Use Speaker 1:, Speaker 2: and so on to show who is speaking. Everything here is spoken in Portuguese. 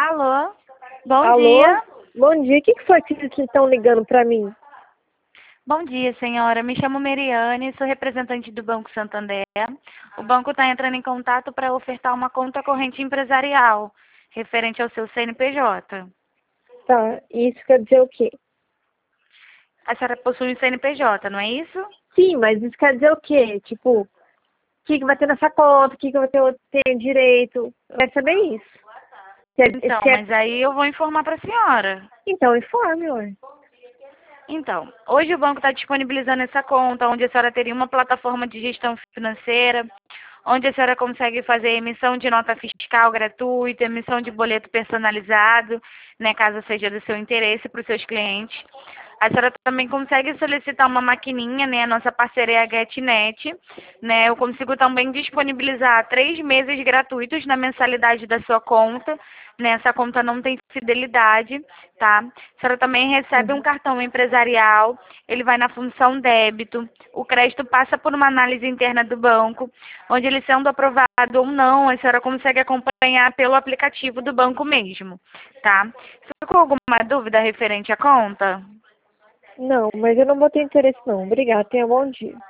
Speaker 1: Alô? Bom
Speaker 2: Alô?
Speaker 1: dia.
Speaker 2: Bom dia. O que foi que vocês estão ligando para mim?
Speaker 1: Bom dia, senhora. Me chamo Meriane, sou representante do Banco Santander. O banco está entrando em contato para ofertar uma conta corrente empresarial, referente ao seu CNPJ.
Speaker 2: Tá, isso quer dizer o quê?
Speaker 1: A senhora possui um CNPJ, não é isso?
Speaker 2: Sim, mas isso quer dizer o quê? Tipo, o que vai ter nessa conta? O que eu vou ter direito? Vai saber isso.
Speaker 1: Então, mas aí eu vou informar para a senhora.
Speaker 2: Então, informe, ué.
Speaker 1: Então, hoje o banco está disponibilizando essa conta, onde a senhora teria uma plataforma de gestão financeira, onde a senhora consegue fazer emissão de nota fiscal gratuita, emissão de boleto personalizado, né, caso seja do seu interesse para os seus clientes. A senhora também consegue solicitar uma maquininha, né, a nossa parceria é a GetNet, né, eu consigo também disponibilizar 3 meses gratuitos na mensalidade da sua conta, né, essa conta não tem fidelidade, tá? A senhora também recebe um cartão empresarial, ele vai na função débito, o crédito passa por uma análise interna do banco, onde ele sendo aprovado ou não, a senhora consegue acompanhar pelo aplicativo do banco mesmo, tá? Ficou alguma dúvida referente à conta?
Speaker 2: Não, mas eu não vou ter interesse não. Obrigada, tenha um bom dia.